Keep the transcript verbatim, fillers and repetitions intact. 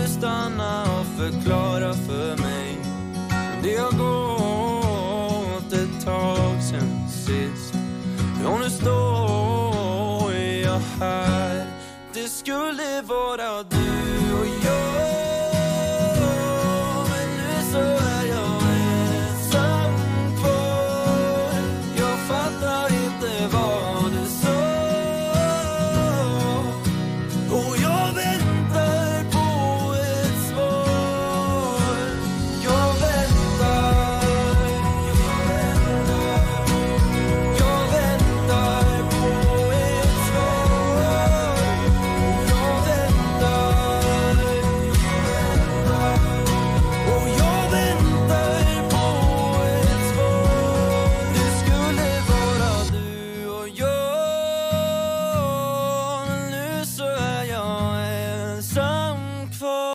stanna och förklara för mig? Det har gått ett tag sen sist. Och nu står jag här. Det skulle vara du.